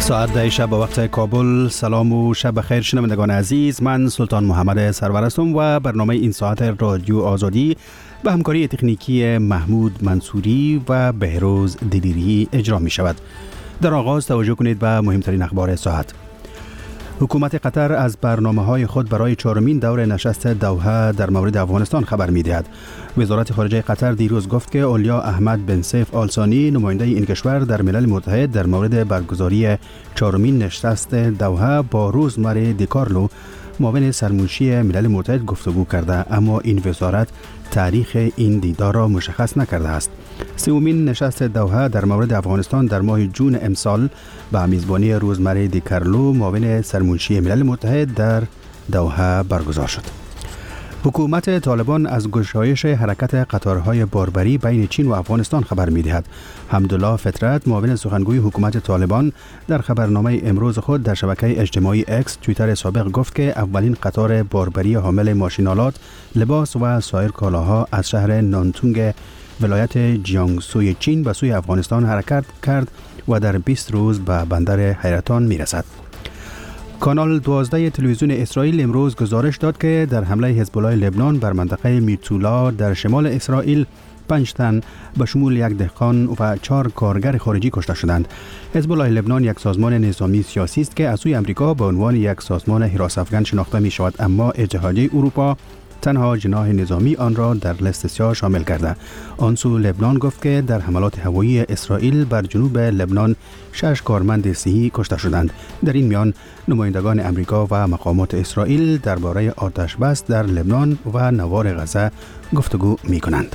ساعت 10 شب با وقت کابل. سلام و شب بخیر شنوندگان عزیز. من سلطان محمد سرور هستم و برنامه این ساعت رادیو آزادی به همکاری تکنیکی محمود منصوری و بهروز دلیری اجرا می شود. در آغاز توجه کنید به مهمترین اخبار ساعت. حکومت قطر از برنامه‌های خود برای 4مین دور نشست دوحه در مورد افغانستان خبر می‌دهد. وزارت خارجه قطر دیروز گفت که اولیا احمد بن سیف آل ثانی نماینده این کشور در ملل متحد در مورد برگزاری 4مین نشست دوحه با روزمری دیکارلو معاون سرمنشی ملل متحد گفتگو کرده، اما این وزارت تاریخ این دیدار را مشخص نکرده است. سومین نشست دوحه در مورد افغانستان در ماه جون امسال به میزبانی روزمری دیکارلو معاون سرمنشی ملل متحد در دوحه برگزار شد. حکومت طالبان از گشایش حرکت قطارهای باربری بین چین و افغانستان خبر می‌دهد. حمدالله فطرت معاون سخنگوی حکومت طالبان در خبرنامه امروز خود در شبکه اجتماعی اکس توییتر سابق گفت که اولین قطار باربری حامل ماشین‌آلات، لباس و سایر کالاها از شهر نانتونگ ولایت جیانگسوی چین به سوی افغانستان حرکت کرد و در 20 روز به بندر حیرتان می‌رسد. کانال 12 تلویزیون اسرائیل امروز گزارش داد که در حمله حزب الله لبنان بر منطقه میرتولا در شمال اسرائیل 5 تن به شمول 1 دهقان و 4 کارگر خارجی کشته شدند. حزب الله لبنان یک سازمان نظامی سیاسی است که از سوی آمریکا به عنوان یک سازمان حراس افغان شناخته می شود، اما اتحادیه اروپا تنها جناح نظامی آن را در لیست سیاه شامل کرده. آن سو لبنان گفت که در حملات هوایی اسرائیل بر جنوب لبنان 6 کارمند صحی کشته شدند. در این میان نمایندگان امریکا و مقامات اسرائیل درباره آتش بس در لبنان و نوار غزه گفتگو می کنند.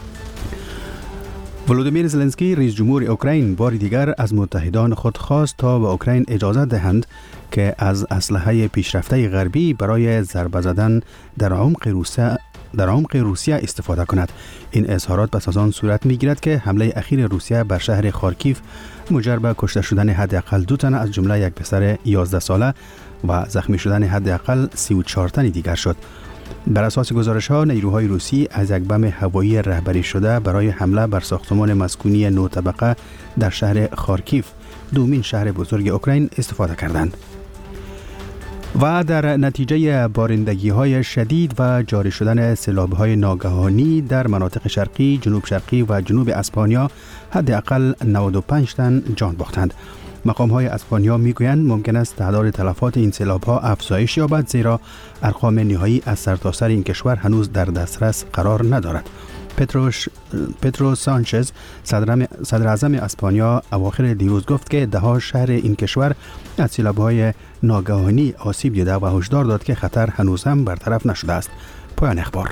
ولودیمیر زلنسکی رئیس جمهور اوکراین بار دیگر از متحدان خود خواست تا به اوکراین اجازه دهند که از اسلحه پیشرفته غربی برای ضربه زدن در عمق روسیه استفاده کند. این اظهارات پس از آن صورت می‌گیرد که حمله اخیر روسیه بر شهر خارکیف منجر به کشته شدن حداقل 2 تن از جمله یک پسر 11 ساله و زخمی شدن حداقل 34 تن دیگر شد. بر اساس گزارش‌ها نیروهای روسی از یک بم هوایی رهبری شده برای حمله بر ساختمان مسکونی 9 طبقه در شهر خارکیف، دومین شهر بزرگ اوکراین، استفاده کردند. و در نتیجه بارندگی‌های شدید و جاری شدن سیلاب‌های ناگهانی در مناطق شرقی، جنوب شرقی و جنوب اسپانیا حداقل 95 تن جان باختند. مقام‌های اسپانیا می‌گویند ممکن است تعداد تلفات این سیلاب‌ها افزایش یابد، زیرا ارقام نهایی از سرتاسر این کشور هنوز در دسترس قرار ندارد. پدرو سانچز صدر اعظم اسپانیا اواخر دیروز گفت که ده‌ها شهر این کشور از سیلاب‌های ناگهانی آسیب دیده و هشدار داد که خطر هنوز هم برطرف نشده است. پایان اخبار.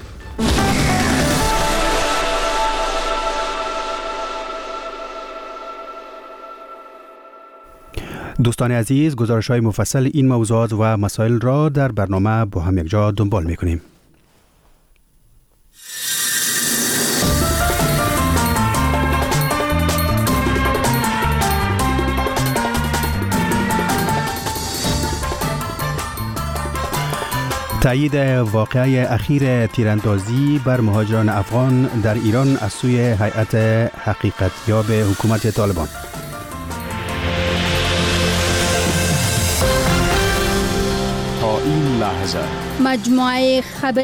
دوستان عزیز، گزارش‌های مفصل این موضوعات و مسائل را در برنامه با هم یک جا دنبال می‌کنیم. تایید واقعه اخیر تیراندازی بر مهاجران افغان در ایران از سوی هیئت حقیقتیاب حکومت طالبان. تا این لحظه مجموعه خبر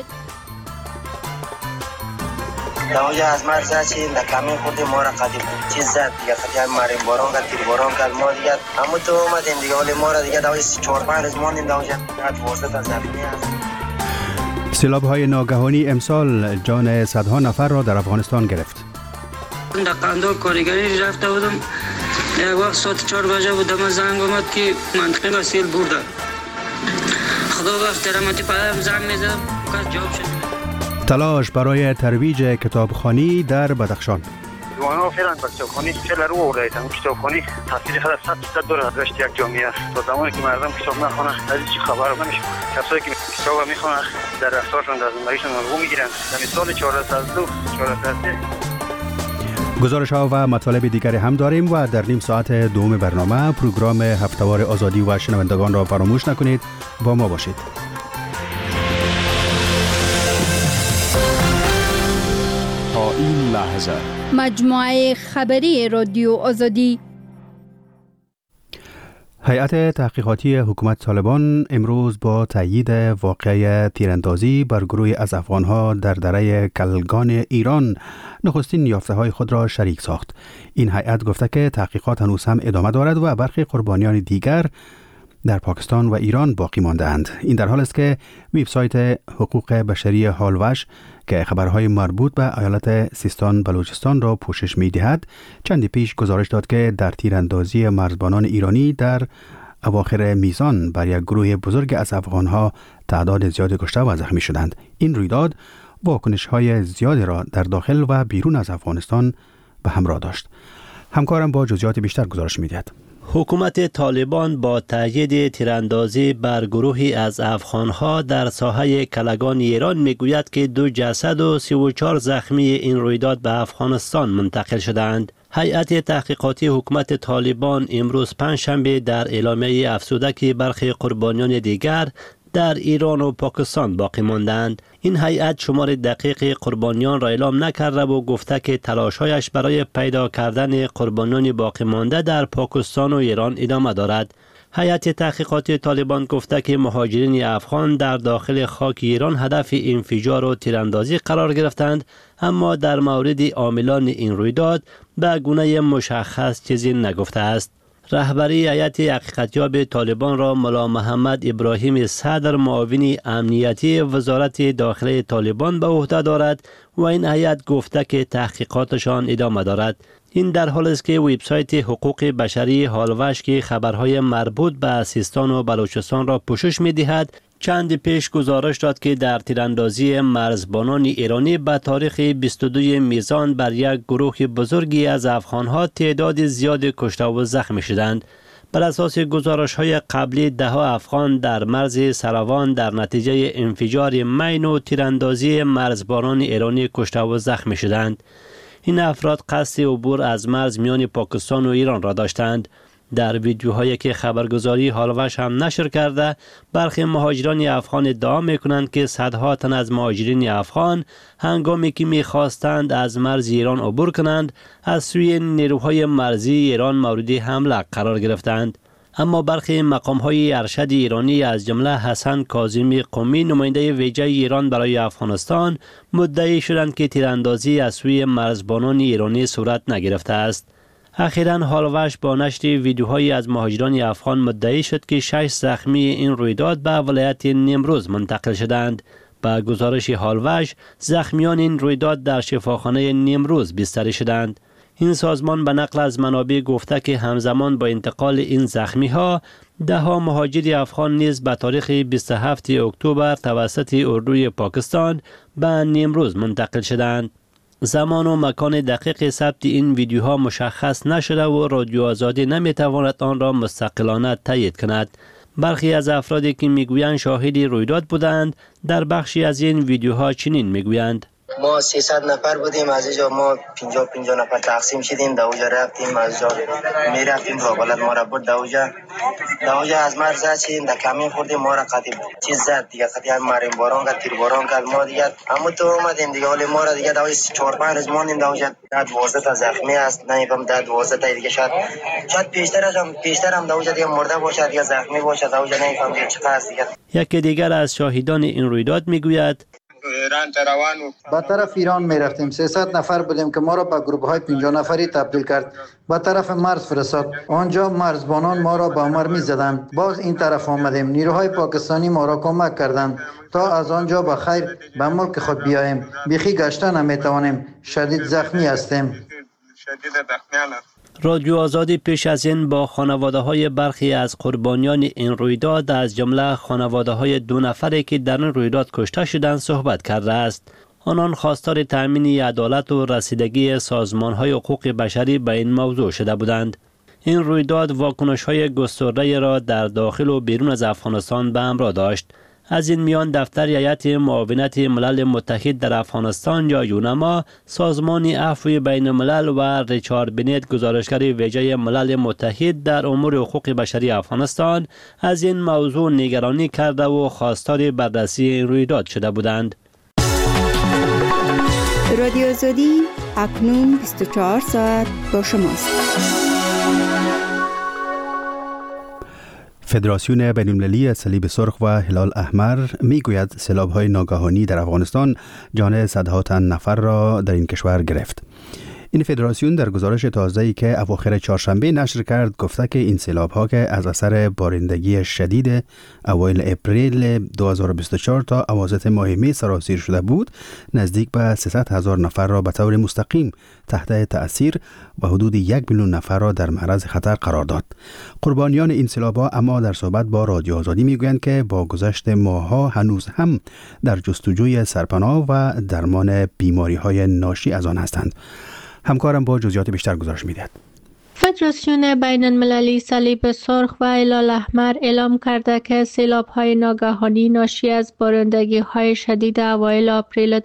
داوجه از مرز هستی نکمی خود ما را قدیم چیز زد دیگه خطی ماریم باران کرد تیر باران کرد ما دیگه همون تو اومدیم دیگه ولی ما را دیگه داوجه 4-5 روز ماندیم داوجه از فرصت از زمینی هست. سیلاب‌های ناگهانی امسال جان صدها نفر را در افغانستان گرفت. در قندار کارگری رفته بودم، یک وقت ساعت 4 بجه بودم، زنگ اومد که منطقه سیل برده. خدا گفت رحمتی پدرم زنگ میزدم کس جواب شد. تلاش برای ترویج کتابخوانی در بدخشان. جوانا فعلا کتابخوانی فعلا رو آوردن. کتابخوانی تاثیر خود 100% داره در رشته یک جامعه است. تا زمانی که مردم کتاب نخونه از هیچ خبر نمیشه. کسایی که کتاب میخونن در رفتارشون در زندگیشون الگو میگیرن. در سال 402 گزارش‌ها و مطالب دیگری هم داریم و در نیم ساعت دوم برنامه پروگرام هفته‌وار آزادی و شنوندگان را فراموش نکنید. با ما باشید. تا این لحظه مجموعه خبری رادیو آزادی. هیئت تحقیقاتی حکومت طالبان امروز با تایید واقعه تیراندازی بر گروهی از افغانها در دره کلگان ایران نخستین یافته‌های خود را شریک ساخت. این هیئت گفته که تحقیقات هنوز هم ادامه دارد و برخی قربانیان دیگر در پاکستان و ایران باقی مانده‌اند. این در حال است که وبسایت حقوق بشری هالوش که خبرهای مربوط به ایالت سیستان بلوچستان را پوشش می‌دهد، چندی پیش گزارش داد که در تیراندازی مرزبانان ایرانی در اواخر میزان بر یک گروه بزرگ از افغانها تعداد زیادی کشته و زخمی شدند. این رویداد واکنش‌های زیادی را در داخل و بیرون از افغانستان به همراه داشت. همکارم با جزئیات بیشتر گزارش می‌دهد. حکومت طالبان با تایید تیراندازی بر گروهی از افغانها در ساحه کلگان ایران میگوید که 2 جسد و 34 زخمی این رویداد به افغانستان منتقل شدند. هیئت تحقیقاتی حکومت طالبان امروز پنجشنبه در اعلامیه افزوده که برخی قربانیان دیگر در ایران و پاکستان باقی ماندند. این هیئت شمار دقیق قربانیان را اعلام نکرده و گفته که تلاش‌هایش برای پیدا کردن قربانیان باقی مانده در پاکستان و ایران ادامه دارد. هیئت تحقیقاتی طالبان گفته که مهاجرین افغان در داخل خاک ایران هدف انفجار و تیراندازی قرار گرفتند، اما در مورد عاملان این رویداد به گونه مشخص چیزی نگفته است. رهبری هیئت حقیقتیاب طالبان را ملا محمد ابراهیم صدر معاون امنیتی وزارت داخله طالبان به عهده دارد و این هیئت گفته که تحقیقاتشان ادامه دارد. این در حالی است که وبسایت حقوق بشری هالوش که خبرهای مربوط به سیستان و بلوچستان را پوشش می‌دهد، چند پیش گزارش داد که در تیراندازی مرزبانان ایرانی به تاریخ 22 میزان بر یک گروه بزرگی از افغانها تعداد زیاد کشته و زخمی شدند. بر اساس گزارش‌های قبلی 10 افغان در مرز سروان در نتیجه انفجار مین و تیراندازی مرزبانان ایرانی کشته و زخمی شدند. این افراد قصد عبور از مرز میان پاکستان و ایران را داشتند. در ویدیوهایی که خبرگزاری هالوش هم نشر کرده، برخی مهاجران افغان ادعا میکنند که صدها تن از مهاجرین افغان هنگامی که میخواستند از مرز ایران عبور کنند از سوی نیروهای مرزی ایران مورد حمله قرار گرفتند. اما برخی مقام‌های ارشد ایرانی از جمله حسن کاظمی قمی نماینده ویژه ایران برای افغانستان مدعی شدند که تیراندازی از سوی مرزبانان ایرانی صورت نگرفته است. اخیراً هالوش با نشر ویدیوهایی از مهاجران افغان مدعی شد که 6 زخمی این رویداد به ولایت نیمروز منتقل شدند. با گزارش هالوش، زخمیان این رویداد در شفاخانه نیمروز بستری شدند. این سازمان به نقل از منابع گفته که همزمان با انتقال این زخمی ها 10 مهاجر افغان نیز به تاریخ 27 اکتبر توسط اردوی پاکستان به نیمروز منتقل شدند. زمان و مکان دقیق ثبت این ویدیوها مشخص نشده و رادیو آزادی نمیتواند آن را مستقلانه تایید کند. برخی از افرادی که میگویند شاهد رویداد بودند در بخشی از این ویدیوها چنین میگویند: ما 300 نفر بودیم، از اینجا ما 50 نفر تقسیم شدیم، دوجا رفتیم، از جا میرفتیم تا بلد ما را برد دوجا از مرز زدیم، در کمین خوردیم، ما را قدیم چیز زد دیگه، قدیم ماریم باران کرد، تیر باران کرد، ما دیگه اما تو اومدیم دیگه، ولی ما را دیگه دوجا 4-5 روز ماندیم، دوجا 12 تا زخمی است، نمیفهم 12 تا دیگه شاید پیشتر هم دوجا دیگه مرده باشه، دیگه زخمی باشه، دوجا نمیفهم دیگه چقدر است دیگه. یکی دیگر از شاهدان این رویداد میگوید: با طرف ایران می رفتیم، 300 نفر بودیم که ما را به گروه های 50 نفری تبدیل کرد، با طرف مرز فرستاد، آنجا مرزبانان ما را با مرمی زدند، باز این طرف آمدیم، نیروهای پاکستانی ما را کمک کردند تا از آنجا با خیر به ملک خود بیاییم، بیخی گشتن نمی توانیم، شدید زخمی هستیم. رادیو آزادی پیش از این با خانواده‌های برخی از قربانیان این رویداد از جمله خانواده‌های 2 نفری که در این رویداد کشته شدند صحبت کرده است. آنان خواستار تأمین عدالت و رسیدگی سازمان‌های حقوق بشری به این موضوع شده بودند. این رویداد واکنش‌های گسترده را در داخل و بیرون از افغانستان به همراه داشت. از این میان دفتر هیئت معاونت ملل متحد در افغانستان یا یونما، سازمان عفو بین الملل و ریچارد بنت گزارشگر ویژه ملل متحد در امور حقوق بشری افغانستان از این موضوع نگرانی کرده و خواستار بررسی این رویداد شده بودند. رادیو آزادی اکنون 24 ساعت با شماست. فدراسیون بین‌المللی صلیب سرخ و هلال احمر میگوید سیلاب‌های ناگهانی در افغانستان جان صدها تن نفر را در این کشور گرفت. این فدراسیون در گزارش تازه‌ای که اواخر چهارشنبه نشر کرد گفته که این سیلاب‌ها که از اثر بارندگی شدید اوایل اپریل 2024 تا اواسط ماه می سرازیر شده بود، نزدیک به 300,000 نفر را به طور مستقیم تحت تأثیر و حدود 1 میلیون نفر را در معرض خطر قرار داد. قربانیان این سیلاب‌ها اما در صحبت با رادیو آزادی میگویند که با گذشت ماه‌ها هنوز هم در جستجوی سرپناه و درمان بیماری‌های ناشی از آن هستند. همکارم با جزئیات بیشتر گزارش می‌دهد. فدراسیون بین المللی صلیب سرخ و هلال احمر اعلام کرده که سیلاب‌های ناگهانی ناشی از بارندگی‌های شدید اوایل آپریل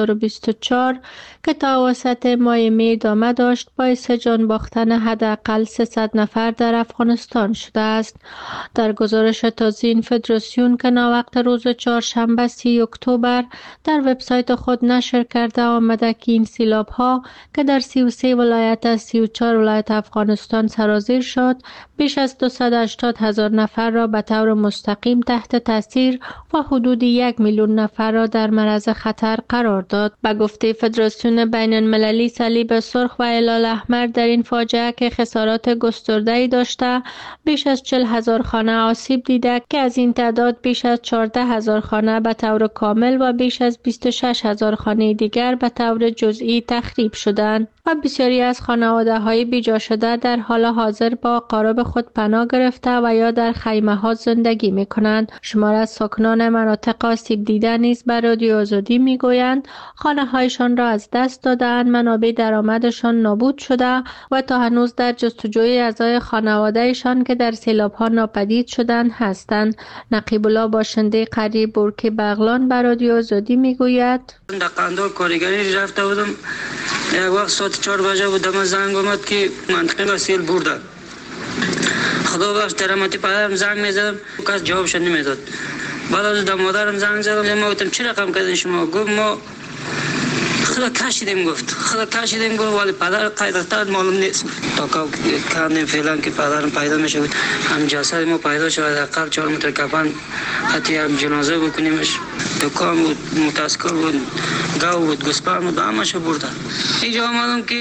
2024 که تا اواسط ماه می ادامه داشت باعث جان باختن حداقل 300 نفر در افغانستان شده است. در گزارش تازه این فدراسیون که ناوقت روز چهارشنبه 30 اکتبر در وبسایت خود نشر کرده آمده که این سیلاب‌ها که در 33 ولایت از 34 ولایت افغانستان سرازیر شد، بیش از 280,000 نفر را به طور مستقیم تحت تاثیر و حدود 1 میلیون نفر را در معرض خطر قرار داد. به گفته فدراسیون بین المللی صلیب سرخ و هلال احمر، در این فاجعه که خسارات گسترده‌ای داشته، بیش از 40,000 خانه آسیب دیده که از این تعداد بیش از 14,000 خانه به طور کامل و بیش از 26,000 خانه دیگر به طور جزئی تخریب شدند و بسیاری از خانواده‌های بیجا شده در حال حاضر با اقارب خود پناه گرفته و یا در خیمه‌ها زندگی می‌کنند. شمار از ساکنان مناطق آسیب دیده نیز به رادیو آزادی می‌گویند خانه‌هایشان را از دست داده‌اند، منابع درآمدشان نابود شده و تا هنوز در جستجوی اعضای خانواده‌شان که در سیلاب‌ها ناپدید شدند هستند. نقیب الله باشنده قریه بورکی بغلان به رادیو آزادی می‌گوید در قندار کارگری رفته بودم، یک وقت ساعت 4 بجه بود، دم زنگ اومد که منطقه را سیل بردن. خدا بخش درامتی پدرم زنگ میزدم، کس جوابش نمیداد. بعد از مادرم زنگ زدم، ما گفتم چی رقم کردین شما؟ گفت ما خدا کشیدیم. گفت ولی پدر قیدتا معلوم نیست. تا کردیم فعلا که پدرم پیدا میشه بود، هم جسد ما پیدا شد، اقل 4 متر کفن حتی هم جنازه بکنیمش. دکان بود، متاسکر بود، گاو بود، گسپر بود، همشو بردن. اینجا آمدم که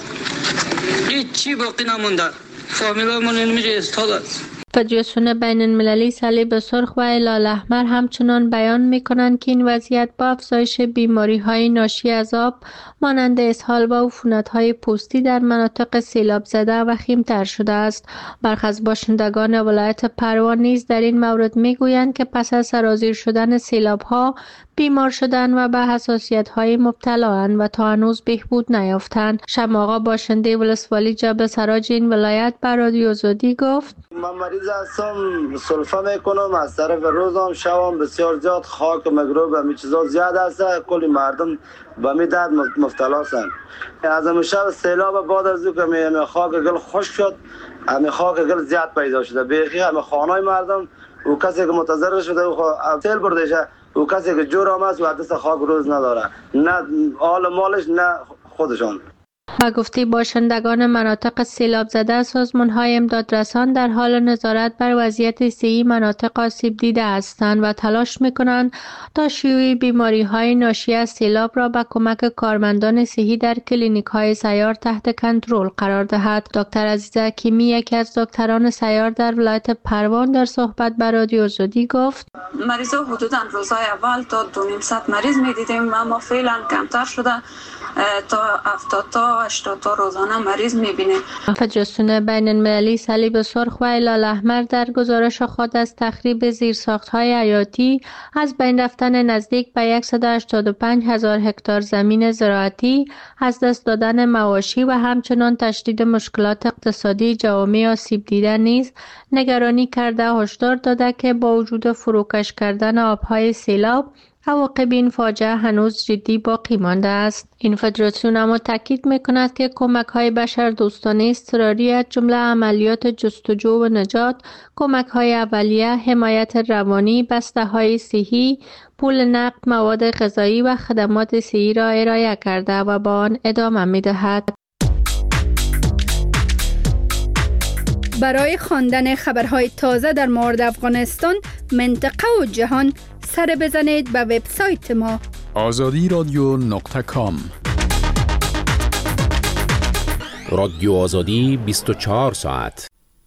هیچی باقی نمونده، فامیلامون اینجا استاد. فدراسیون بین المللی صلیب سرخ و هلال احمر همچنان بیان می‌کنند که این وضعیت با افزایش بیماری‌های ناشی از آب مانند اسهال و عفونت‌های پوستی در مناطق سیلاب زده و خیم‌تر شده است. برخی از باشندگان ولایت پروان نیز در این مورد می‌گویند که پس از سرازیر شدن سیلاب‌ها بیمار شدن و به حساسیت‌های مبتلااند و تا هنوز بهبود نیافتند. شمع آقا باشنده ولسوالی جبل سراج این ولایت بر رادیو آزادی گفت: من مریض هستم، سلفه میکنم، از طرف روزم شبم بسیار زیاد خاک و مگروب و چیزا زیاد است، کلی مردم به می درد مبتلا هستند. از همون شب سیلاب بعد از او که خاک گل خشک شد، همین خاک گل زیاد پیدا شده، بیخی همه خانه‌های مردم و کسی که متضرر شده و سیل برده شه و کسی که جور آمد و دست خاک روز نداره، نه آل مالش نه خودشان. با گفته باشندگان مناطق سیلاب زده، سازمان‌های امدادرسان در حال نظارت بر وضعیت صحی مناطق آسیب دیده هستند و تلاش می‌کنند تا شیوع بیماری‌های ناشی از سیلاب را با کمک کارمندان صحی در کلینیک‌های سیار تحت کنترل قرار دهد. دکتر عزیز حکیمی، یکی از دکتران سیار در ولایت پروان، در صحبت با رادیو آزادی گفت: مریضا حدوداً روزهای اول تا 200 مریض می‌دیدیم، اما فعلا کمتر شده، تا 70 تا 80 تا روزانه مریض می‌بینیم. فدراسیون بین المللی صلیب سرخ و هلال احمر در گزارش خود از تخریب زیرساخت‌های حیاتی، از بین رفتن نزدیک به 185,000 هکتار زمین زراعتی، از دست دادن مواشی و همچنان تشدید مشکلات اقتصادی جوامع آسیب دیده نیز نگرانی کرده هشدار داده که با وجود فروکش کردن آب‌های سیلاب، عواقب این فاجعه هنوز جدی باقی مانده است. این فدراسیون اما تاکید می‌کند که کمک‌های بشردوستانه اضطراری از جمله عملیات جستجو و نجات، کمک‌های اولیه، حمایت روانی، بسته‌های صحی، پول نقد، مواد غذایی و خدمات صحی را ارائه کرده و با آن ادامه می‌دهد. برای خواندن خبرهای تازه در مورد افغانستان، منطقه و جهان، سر بزنید به وبسایت ما azadiradio.com. رادیو آزادی 24 ساعت.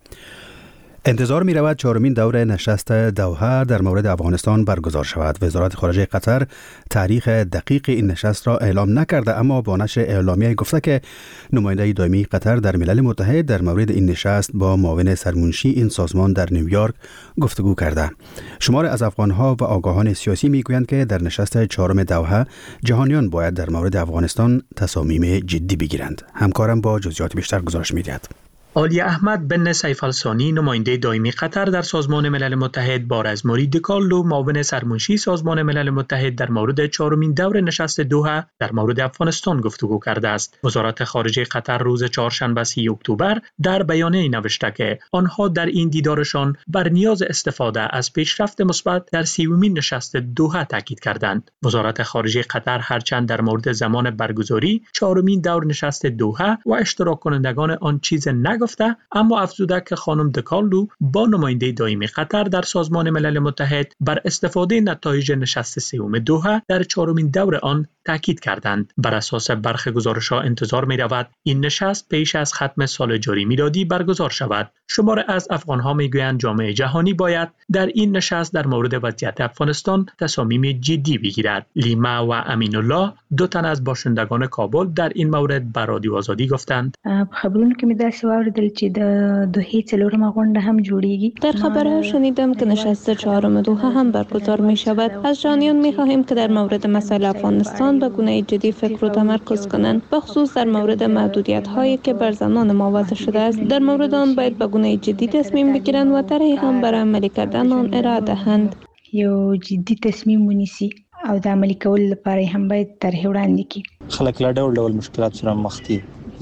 انتظار می رود چهارمین دور نشست دوحه در مورد افغانستان برگزار شود. وزارت خارجه قطر تاریخ دقیق این نشست را اعلام نکرده، اما با نشر اعلامیه گفته که نماینده دائمی قطر در ملل متحد در مورد این نشست با معاون سرمنشی این سازمان در نیویورک گفتگو کرده. شمار از افغانها و آگاهان سیاسی می گویند که در نشست چهارم دوحه جهانیان باید در مورد افغانستان تصامیم جدی بگیرند. همکارم با جزئیات بیشتر گزارش می دهد. علی احمد بن سیف الثانی، نماینده دائمی قطر در سازمان ملل متحد، با رزماری دکالو، معاون سرمنشی سازمان ملل متحد، در مورد چهارمین دور نشست دوحه در مورد افغانستان گفتگو کرده است. وزارت خارجه قطر روز چهارشنبه 30 اکتبر در بیانیه نوشته که آنها در این دیدارشان بر نیاز استفاده از پیشرفت مثبت در 30مین نشست دوحه تاکید کردند. وزارت خارجه قطر هرچند در مورد زمان برگزاری چهارمین دور نشست دوحه و اشتراک کنندگان آن چیز گفته، اما افزوده که خانم دکالو با نماینده دائمی قطر در سازمان ملل متحد بر استفاده نتایج نشست سوم دوحه در چهارمین دور آن تاکید کردند. بر اساس برخی گزارش‌ها انتظار می‌رود این نشست پیش از ختم سال جاری میلادی برگزار شود. شمار از افغان‌ها می‌گویند جامعه جهانی باید در این نشست در مورد وضعیت افغانستان تصامیم جدی بگیرد. لیما و امین الله، دو تن از باشندگان کابل، در این مورد به رادیو آزادی گفتند: خبرونه که می‌داشت واردل چې د دوحې څلورمه غونډه هم جوړیږي. در خبرها شنیدم که نشست چهارم دوحه هم برگزار می‌شود. از جهانیان می‌خواهیم که در مورد مسائل افغانستان به گونه جدی فکر و تمرکز کنند، بخصوص در مورد محدودیت‌هایی که بر زنان ما وضع شده است. در مورد آن باید به گونه جدی تصمیم بگیرند و طرحی هم برای عملی کردن آن ارائه دهند. یو جدي تصمیم ونیسي او د عملي کولو لپاره هم باید طرح وړاندې کړي. خلک له ډول مشکلات سره مخ دي.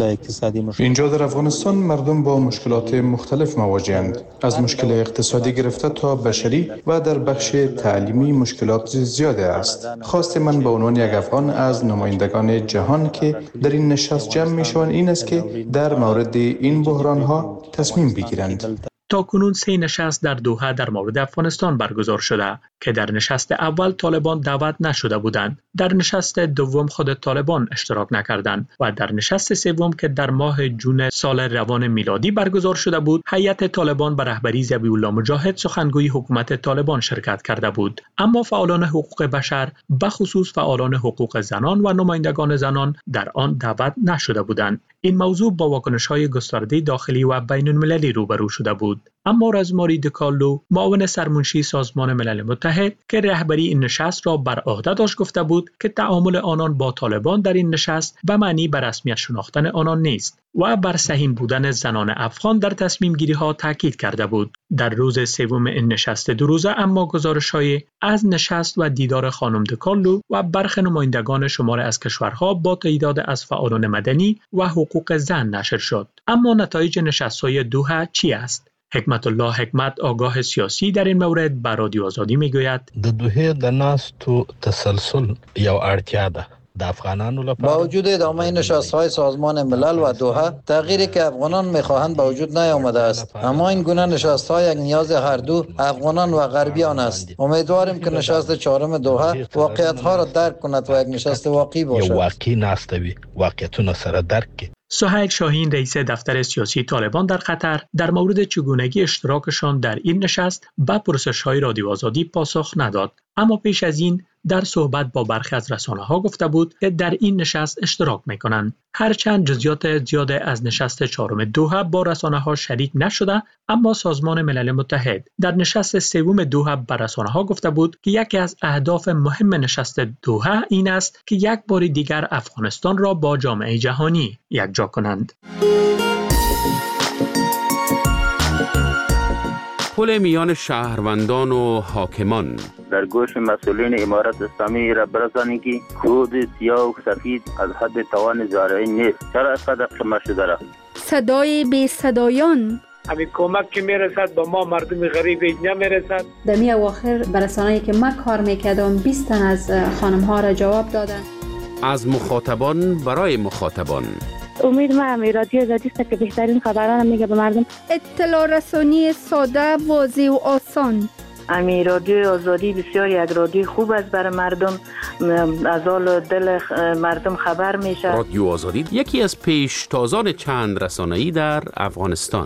اینجا در افغانستان مردم با مشکلات مختلف مواجهند، از مشکل اقتصادی گرفته تا بشری و در بخش تعلیمی مشکلات زیاده است. خواست من به عنوان یک افغان از نمایندگان جهان که در این نشست جمع میشوند این است که در مورد این بحران‌ها تصمیم بگیرند. تا کنون 3 نشست در دوحه در مورد افغانستان برگزار شده که در نشست اول طالبان دعوت نشده بودند، در نشست دوم خود طالبان اشتراک نکردند و در نشست سوم که در ماه جون سال روان میلادی برگزار شده بود، هیئت طالبان به رهبری ذبیح الله مجاهد سخنگوی حکومت طالبان شرکت کرده بود. اما فعالان حقوق بشر، به خصوص فعالان حقوق زنان و نمایندگان زنان، در آن دعوت نشده بودند. این موضوع با واکنش‌های گسترده داخلی و بین‌المللی روبرو شده بود. اما رزماری دکالو، معاون سرمنشی سازمان ملل متحد که رهبری این نشست را بر عهده داشت، گفته بود که تعامل آنان با طالبان در این نشست به معنی به رسمیت شناختن آنان نیست و بر سهیم بودن زنان افغان در تصمیم گیری ها تاکید کرده بود. در روز سوم این نشست 2 روزه اما گزارش‌های از نشست و دیدار خانم دکالو و برخی نمایندگان شمار از کشورها با تعداد از فعالان مدنی و حقوق زن نشر شد. اما نتایج نشست‌های دوحه چی است؟ حکمت الله حکمت، آگاه سیاسی، در این مورد به رادیو آزادی میگوید: د دوحه د ناستو تسلسل یو اړتیا ده. با وجود ادامه نشست‌های سازمان ملل و دوحه، تغییری که افغانان می‌خواهند به وجود نیامده است، اما این گونه نشست‌ها یک نیاز هر دو افغانان و غربیان است. امیدواریم که نشست چهارم دوحه واقعیت‌ها را درک کند و یک نشست واقعی باشد. واقعی ناستوي واقعیتونه سره درک کړي. سهیل شاهین، رئیس دفتر سیاسی طالبان در قطر، در مورد چگونگی اشتراکشان در این نشست به پرسش‌های رادیو آزادی پاسخ نداد. اما پیش از این در صحبت با برخی از رسانه‌ها گفته بود که در این نشست اشتراک می‌کنند. هرچند جزئیات زیاد از نشست چهارم دوحه با رسانه‌ها شریک نشده، اما سازمان ملل متحد در نشست سوم دوحه به رسانه‌ها گفته بود که یکی از اهداف مهم نشست دوحه این است که یک بار دیگر افغانستان را با جامعه جهانی یکجا کنند. پل میان شهروندان و حاکمان در گوش مسئولین امارت اسلامی را برسانید که خود سیاه و سفید از حد توان زارعی نیست. چرا اینقدر قمه شده را؟ صدای بی صدایان، همین کمک که میرسد با ما مردم غریب اینجا میرسد. در می اواخر برسانه‌ای که من کار میکردم 20 تن از خانم ها را جواب دادن. از مخاطبان برای مخاطبان، امید ما رادیو آزادی است که بهترین خبران میگه به مردم. اطلاع رسانی ساده، واضح و آسان. امی رادیو آزادی بسیار یک رادیو خوب است برای مردم، از حال دل مردم خبر میشه. رادیو آزادی یکی از پیشتازان چند رسانه‌ای در افغانستان.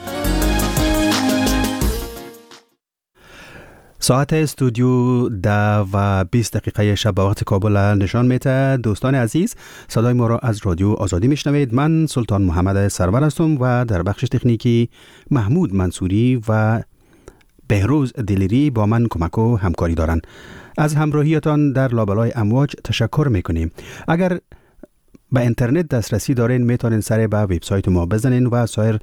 ساعت استودیو 10:20 شب به وقت کابل نشان میده. دوستان عزیز، صدای ما را از رادیو آزادی میشنوید. من سلطان محمد سرور هستم و در بخش تکنیکی محمود منصوری و بهروز دلیری با من کمک و همکاری دارند. از همراهیتان در لابلای امواج تشکر میکنیم. اگر به اینترنت دسترسی دارین میتونین سر به وبسایت ما بزنین و سایر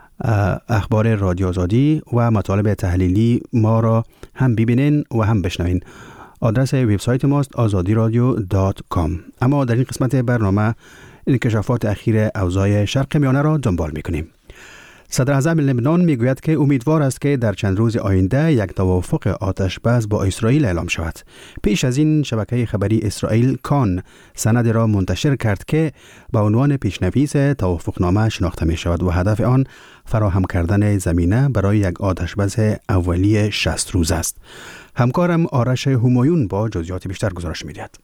اخبار رادیو آزادی و مطالب تحلیلی ما را هم ببینین و هم بشنوین. آدرس وبسایت ماست azadiradyo.com. اما در این قسمت برنامه انکشافات اخیر اوضاع شرق میانه را دنبال میکنیم. صدر اعظم لبنان میگوید که امیدوار است که در چند روز آینده یک توافق آتش بس با اسرائیل اعلام شود. پیش از این شبکه خبری اسرائیل کان سند را منتشر کرد که با عنوان پیشنویس توافقنامه شناخته می شود و هدف آن فراهم کردن زمینه برای یک آتش بس اولیه 60 روز است. همکارم آرش همایون با جزئیات بیشتر گزارش می‌دهد.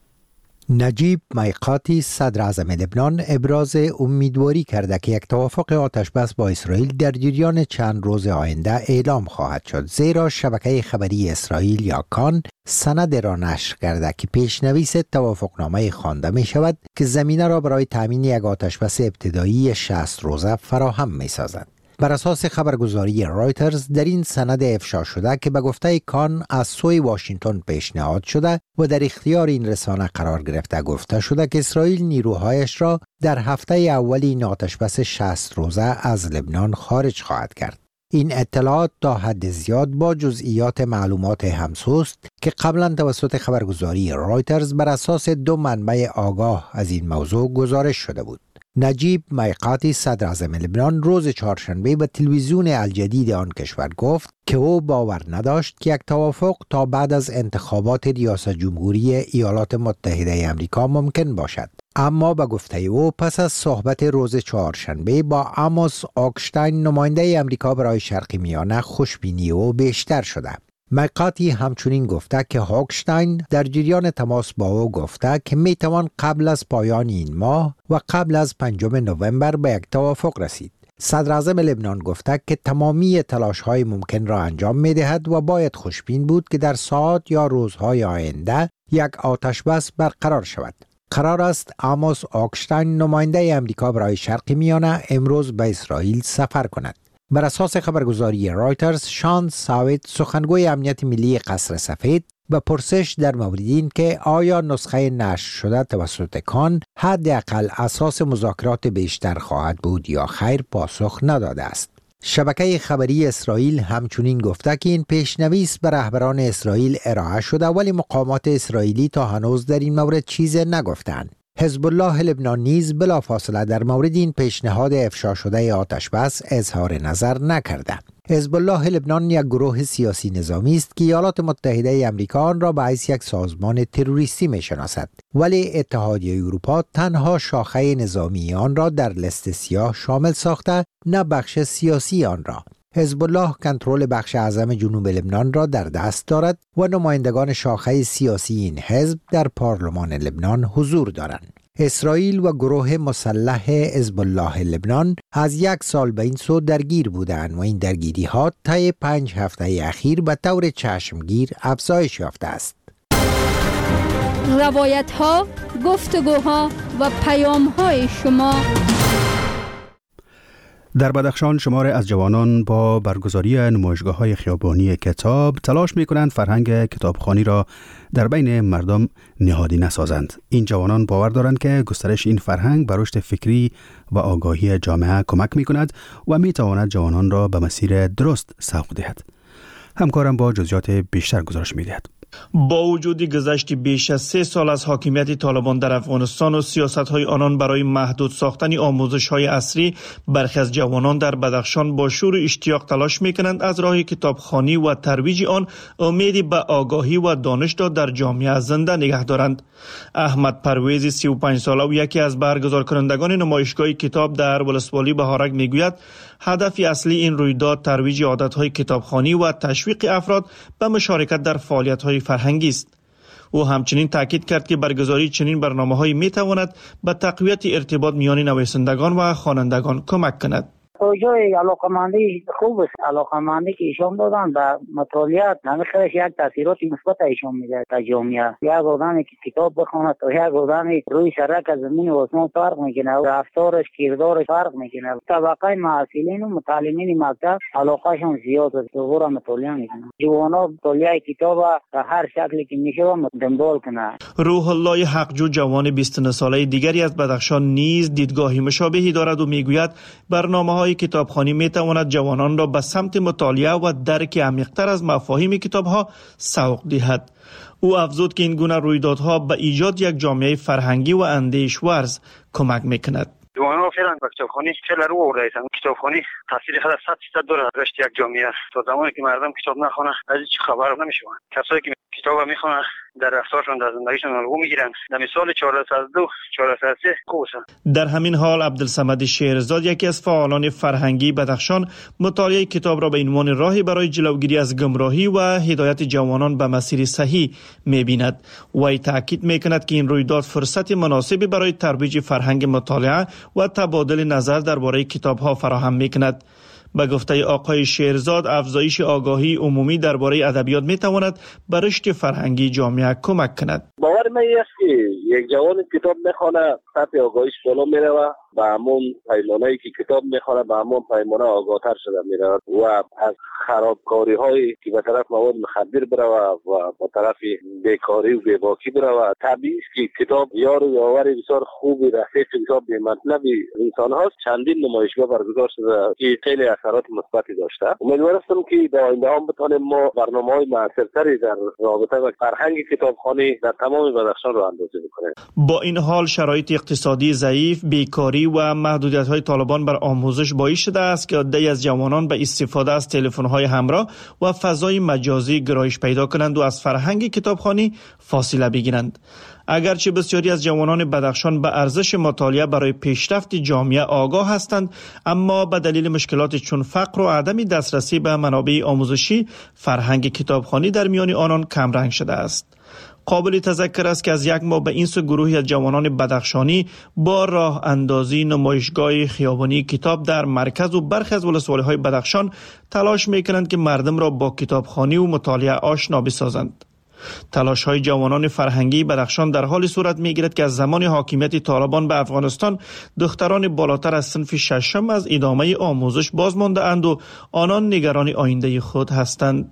نجیب میقاتی صدر اعظم لبنان ابراز امیدواری کرده که یک توافق آتشبس با اسرائیل در جریان چند روز آینده اعلام خواهد شد، زیرا شبکه خبری اسرائیل یا کان سند را نشر کرده که پیشنویس توافقنامه خوانده می شود که زمینه را برای تامین یک آتشبس ابتدایی 60 روزه فراهم می سازد. بر اساس خبرگزاری رایترز در این سند افشا شده که به گفته کان از سوی واشنگتن پیشنهاد شده و در اختیار این رسانه قرار گرفته گفته شده که اسرائیل نیروهایش را در هفته اول این آتشبس 60 روزه از لبنان خارج خواهد کرد. این اطلاعات تا حد زیاد با جزئیات معلومات همسوست که قبلا توسط خبرگزاری رایترز بر اساس 2 منبع آگاه از این موضوع گزارش شده بود. نجیب میقاتی صدر اعظم لبنان روز چهارشنبه به تلویزیون الجدید آن کشور گفت که او باور نداشت که یک توافق تا بعد از انتخابات ریاست جمهوری ایالات متحده آمریکا ممکن باشد. اما به گفته او پس از صحبت روز چهارشنبه با آموس آکشتاین نماینده آمریکا برای شرق میانه خوشبینی او بیشتر شده. میقاتی همچنین گفته که هاکشتاین در جریان تماس با او گفته که میتوان قبل از پایان این ماه و قبل از 5 نوامبر به یک توافق رسید. صدر اعظم لبنان گفته که تمامی تلاش‌های ممکن را انجام می‌دهد و باید خوشبین بود که در ساعات یا روزهای آینده یک آتشبس برقرار شود. قرار است آموس آکشتاین نماینده آمریکا برای شرق میانه امروز به اسرائیل سفر کند. بر اساس خبرگزاری رایترز، شان ساویت سخنگوی امنیت ملی قصر سفید به پرسش در مورد این که آیا نسخه نشر شده توسط کان حداقل اساس مذاکرات بیشتر خواهد بود یا خیر پاسخ نداده است. شبکه خبری اسرائیل همچنین گفته که این پیشنویس به رهبران اسرائیل ارائه شده ولی مقامات اسرائیلی تا هنوز در این مورد چیزی نگفتند. حزب الله لبنان نیز بلافاصله در مورد این پیشنهاد افشا شده آتشبس اظهار نظر نکرده. حزب الله لبنان یک گروه سیاسی نظامی است که ایالات متحده آمریکا آن را به حیث یک سازمان تروریستی می‌شناسد، ولی اتحادیه اروپا تنها شاخه نظامی آن را در لست سیاه شامل ساخته، نه بخش سیاسی آن را. حزب الله کنترل بخش اعظم جنوب لبنان را در دست دارد و نمایندگان شاخه سیاسی این حزب در پارلمان لبنان حضور دارند. اسرائیل و گروه مسلح حزب الله لبنان از 1 سال به این سو درگیر بودند و این درگیری ها طی 5 هفته اخیر به طور چشمگیر افزایش یافته است. روایت ها، گفتگوها و پیام های شما. در بدخشان شمار از جوانان با برگزاری نمایشگاه‌های خیابانی کتاب تلاش می‌کنند فرهنگ کتابخوانی را در بین مردم نهادی نسازند. این جوانان باور دارند که گسترش این فرهنگ به رشد فکری و آگاهی جامعه کمک می‌کند و می‌تواند جوانان را به مسیر درست سوق دهد. همکارم با جزئیات بیشتر گزارش می‌دهد. با وجود گذشت بیش از 3 سال از حاکمیت طالبان در افغانستان و سیاست‌های آنان برای محدود ساختن آموزش‌های عصری، برخی از جوانان در بدخشان با شور و اشتیاق تلاش می‌کنند از راه کتابخوانی و ترویج آن امیدی به آگاهی و دانش را در جامعه زنده نگه دارند. احمد پرویزی 35 ساله و یکی از برگزار کنندگان نمایشگاه کتاب در ولسوالی بهارک میگوید هدف اصلی این رویداد ترویج عادت‌های کتابخوانی و تشویق افراد به مشارکت در فعالیت‌های فرهنگی است. او همچنین تاکید کرد که برگزاری چنین برنامه‌هایی می‌تواند به تقویت ارتباط میان نویسندگان و خوانندگان کمک کند. توجه علاقمندی خوب است. علاقمندی که ایشان دادن به مطالعات نمیخواهش یک تاثیرات مثبت ایشان میده در جامعه. یک آدمی که کتاب بخونه تا یک آدمی روی سرک از زمین و آسمان فرق میکنه، رفتارش کردارش فرق میکنه. طبقه محصلین و متعلمین مکتب علاقهشون زیاد است، دوباره مطالعه میکنن. جوانا مطالعه کتاب به هر شکلی که میشه دنبال کنه. روح الله حقجو جوان 29 ساله دیگری از بدخشان نیز دیدگاهی مشابهی دارد و میگوید برنامه‌های کتابخوانی میتواند جوانان را به سمت مطالعه و درک عمیق‌تر از مفاهیم کتاب‌ها سوق دهد. او افزود که این گونه رویدادها به ایجاد یک جامعه فرهنگی و اندیش‌ورز کمک میکند. جوانان فعلا با کتابخوانی خیلی رو آورده ایستن. کتابخوانی تاثیر خیلی 100% داره رشد یک جامعه. تا زمانی که مردم کتاب نخونه از هیچ خبر نمیشون. کسایی که کتاب میخونن در رفتارشون در زندگیشون الگو میگیرن. در مثال 402 403 کوسه. در همین حال عبدالصمد شیرزاد یکی از فعالان فرهنگی بدخشان مطالعه کتاب را به عنوان راهی برای جلوگیری از گمراهی و هدایت جوانان به مسیر صحیح می‌بیند. وی تاکید می‌کند که این رویداد فرصت مناسبی برای ترویج فرهنگ مطالعه و تبادل نظر درباره کتاب‌ها فراهم می‌کند. به گفته آقای شیرزاد افزایش آگاهی عمومی درباره ادبیات می‌تواند به رشد فرهنگی جامعه کمک کند. باور من است که یک جوان کتاب می‌خواند سطح آگاهیش بالا می‌رود و همون پیمانه‌ای که کتاب می‌خواند به همون پیمانه آگاه‌تر شده می‌رود و از خرابکاری‌هایی که به طرف مواد مخدر برود و به طرف بیکاری و بی‌باکی برود. طبیعی است که کتاب یار و یاور بسیار خوبی رفیق کتاب به مطلب انسان هاست. چندین نمایشگاه برگزار شده که خیلی اثرات مثبتی داشته. امیدوار هستم که در آینده هم بتوانیم ما برنامه‌های موثرتری در رابطه با فرهنگ کتابخوانی در تمام بدخشان را اندازه بکنیم. با این حال شرایط اقتصادی ضعیف، بیکاری و محدودیت‌های طالبان بر آموزش باعث شده است که عده‌ای از جوانان به استفاده از تلفن‌های همراه و فضای مجازی گرایش پیدا کنند و از فرهنگ کتابخوانی فاصله بگیرند. اگرچه بسیاری از جوانان بدخشان به ارزش مطالعه برای پیشرفت جامعه آگاه هستند، اما به دلیل مشکلات چون فقر و عدم دسترسی به منابع آموزشی، فرهنگ کتابخوانی در میان آنان کمرنگ شده است. قابل تذکر است که از یک ماه به این سو گروهی از جوانان بدخشانی با راه اندازی نمایشگاه خیابانی کتاب در مرکز و برخی از ولسوالی‌های بدخشان تلاش می‌کنند که مردم را با کتابخوانی و مطالعه آشنا بسازند. تلاش‌های جوانان فرهنگی بدخشان در حال صورت می‌گیرد که از زمان حاکمیت طالبان به افغانستان دختران بالاتر از صنف ششم از ادامه آموزش باز مانده اند و آنان نگران آینده خود هستند.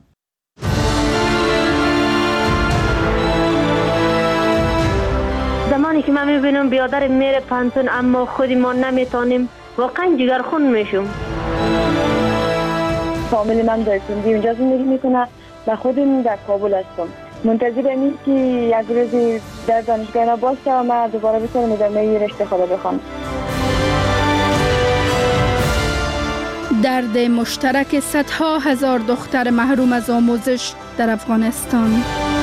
زمانی که من می‌بینم بیادر میره پانتون اما خودی ما نمیتونیم، واقعا جگرخون میشم. فامیل من در سندی اونجا زندگی میکنه و خودم در کابل هستم. منتظرم این که یک روزی در دانشگاه اینا باشه و من دوباره بتونم ادامه رشته خود بخوام. درد مشترک صدها هزار دختر محروم از آموزش در افغانستان.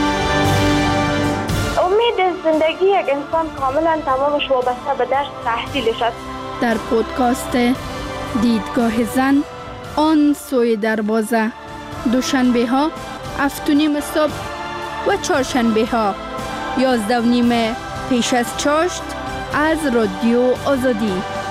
امید زندگی یک انسان کاملا تمامش وابسته به درس تحصیلش است. در پودکاست دیدگاه زن آن سوی دروازه، دوشنبه ها 7:30 صبح و چهارشنبه ها 11:30 پیش از چاشت از رادیو آزادی.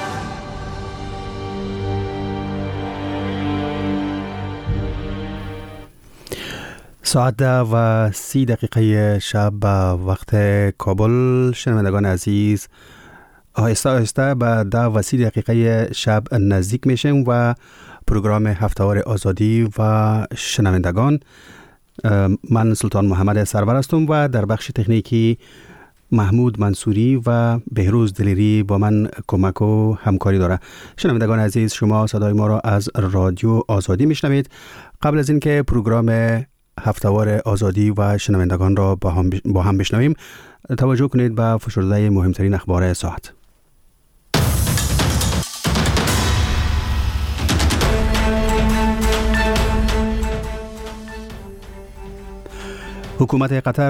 ساعت 10:30 شب به وقت کابل. شنوندگان عزیز، آهسته آهسته به 10:30 شب نزدیک میشیم و پروگرام هفته‌وار آزادی و شنوندگان، من سلطان محمد سرور هستم و در بخش تکنیکی محمود منصوری و بهروز دلیری با من کمک و همکاری داره. شنوندگان عزیز، شما صدای ما را از رادیو آزادی میشنوید. قبل از اینکه پروگرام هفته‌وار آزادی و شنوندگان را با هم بشنویم. توجه کنید به فشرده مهمترین اخبار ساعت. حکومت قطر